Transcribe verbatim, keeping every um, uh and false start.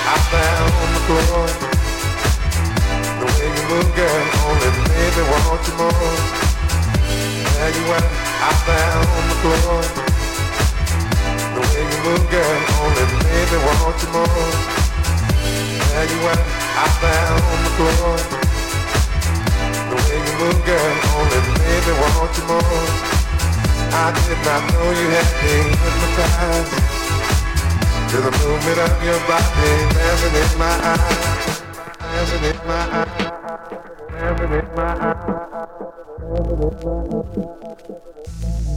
I found the floor. The way you move, girl, only made me want you more. There you are, I found the floor. The way you move, girl, only made me want you more. There you are, I found the floor. The way you move, girl, only made me want you more. I did not know you had me hypnotized to the movement of your body, dancing in my eyes, dancing in my eyes, dancing in my eyes, dancing in my eyes.